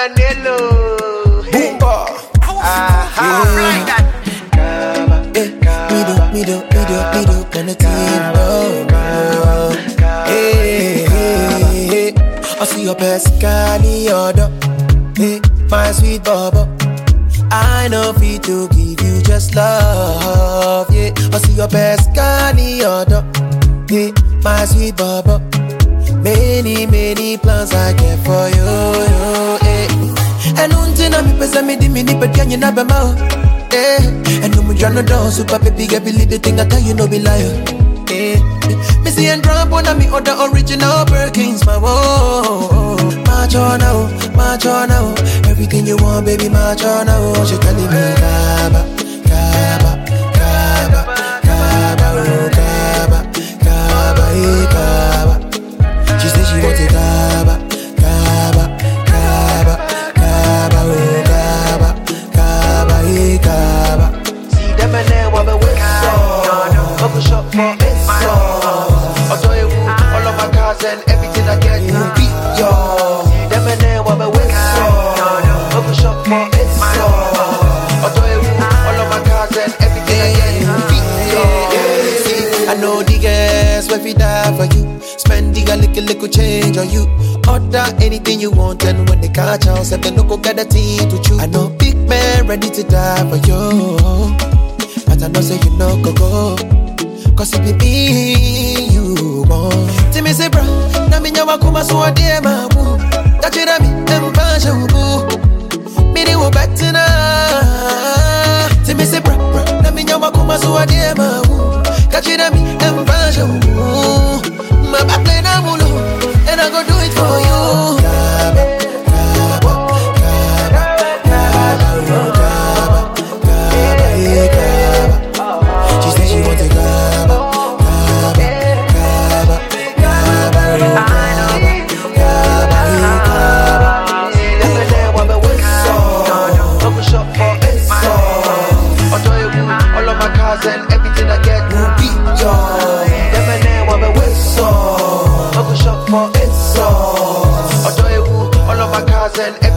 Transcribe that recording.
Manelo. Boomba. Me do, on the team, no. Hey, I see your best canny order. Hey, my sweet bubble. I know fit to give you just love. Yeah, I see your best canny order. Hey, my sweet bubble. Many plans I get for you. Hey, and until I'm a me but can you never know? And no much no down, super baby, get believe the thing I tell you no be liar. Missy and drop on me on the original Birkins, my whoa. March on now, everything you want, baby, march on now. She telling me Kaba, Kaba, Kaba, Kaba, oh Kaba, Kaba, hey Kaba. She said she wants it Kaba, Kaba, Kaba, Kaba, oh Kaba, Kaba, hey Kaba. See them and then what we wait so. Bubble shop for it so. I'll tell you all of my cars and everything I get will be yours. See them and then what we wait so. Bubble shop for it so. I'll tell you all of my cars and everything I get will be yours. See, I know the girls will be there for you. Spend the little change on you. Order anything you want, and when they catch us, they no go get a thing to chew. I know big man ready to die for you, but I know say you no go. Cause it be me you want. Tell me say bro, na me nyawa kuma so ade ma bu. That you me emfasha ubu. Me de wo better na. Tell me say bro, na me nyawa kuma so ade ma bu. That you me emfasha ubu. My back play na mulu, and I go do it for you. Kaba, Kaba, Kaba, Kaba, Kaba, Kaba, hey Kaba. She said she wants a Kaba, Kaba, Kaba, Kaba, oh Kaba, hey Kaba. See them and then what we wait so. Bubble shop for it so. I'll tell you all of my cars and everything I get will be yours. Them and then what we wait so. Bubble shop for it so. I'll tell you all of my cars and